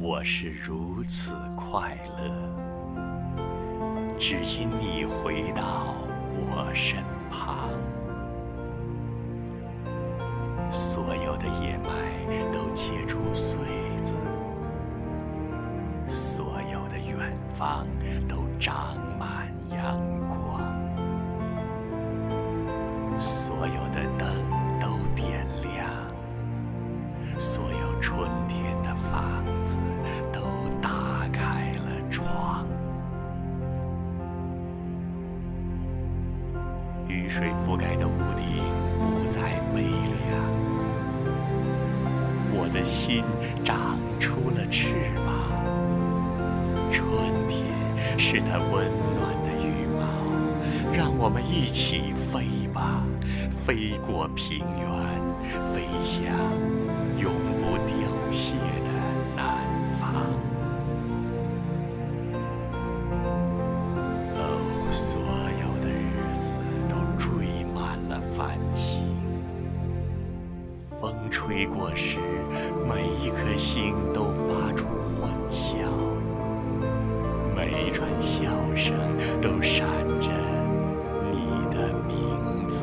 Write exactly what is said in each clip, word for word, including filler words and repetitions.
我是如此快乐，只因你回到我身旁。所有的野麦都结出穗子，所有的远方都长满阳光，所有的灯都点亮，所有春天的房子都打开了窗。雨水覆盖的屋顶不再悲凉，我的心长出了翅膀。春天是它温暖的羽毛，让我们一起飞吧，飞过平原，飞向永不凋谢的南方。哦，所有的日子都缀满了繁星，风吹过时，每一颗星都发出欢笑，每一串笑声都闪着你的名字。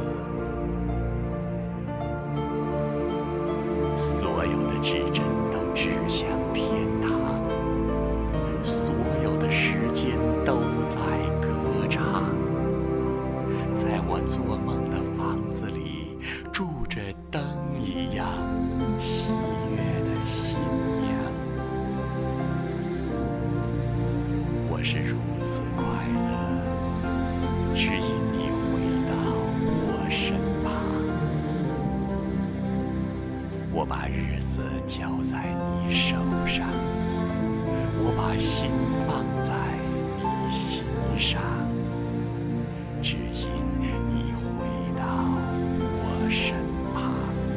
所有的指针都指向天堂，所有的时间都在歌唱。在我做梦的房子里，住着灯一样喜悦的新娘。我是如此快乐，只因你回到我身旁。我把日子交在你手上，我把心放在你心上，只因你回到我身旁。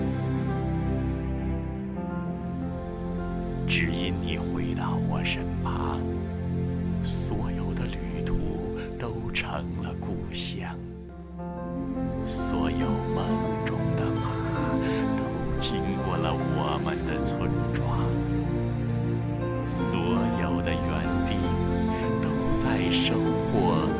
只因你回到我身旁，所有的旅途都成了故乡，所有梦中的马都经过了我们的村庄，所有的园丁都在收获